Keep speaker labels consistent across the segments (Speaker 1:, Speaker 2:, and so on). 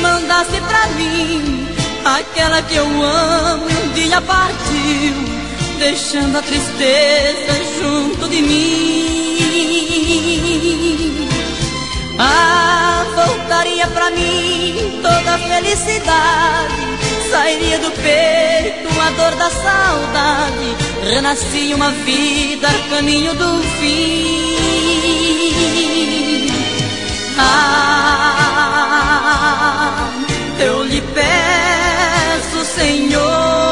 Speaker 1: mandasse pra mim aquela que eu amo e um dia partiu, deixando a tristeza junto de mim. Ah, voltaria pra mim toda a felicidade, sairia do peito a dor da saudade, renascia uma vida a caminho do fim. Ah, eu lhe peço, Senhora,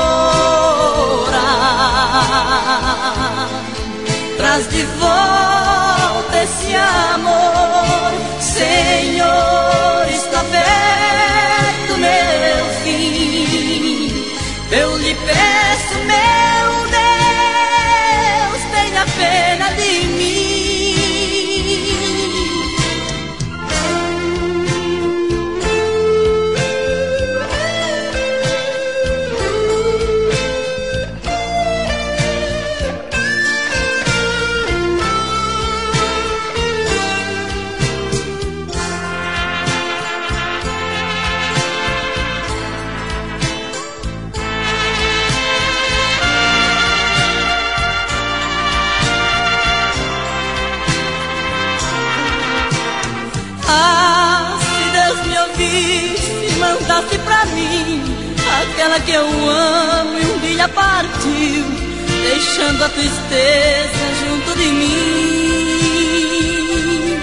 Speaker 1: traz de volta esse amor, Senhor, está perto meu fim. Eu lhe peço, meu Deus, tenha pena de mim. Ah, se Deus me ouvisse, mandasse pra mim aquela que eu amo e um dia partiu, deixando a tristeza junto de mim.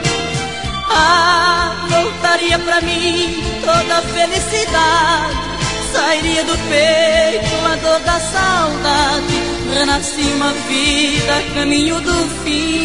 Speaker 1: Ah, voltaria pra mim toda a felicidade, sairia do peito a dor da saudade, renascia uma vida a caminho do fim.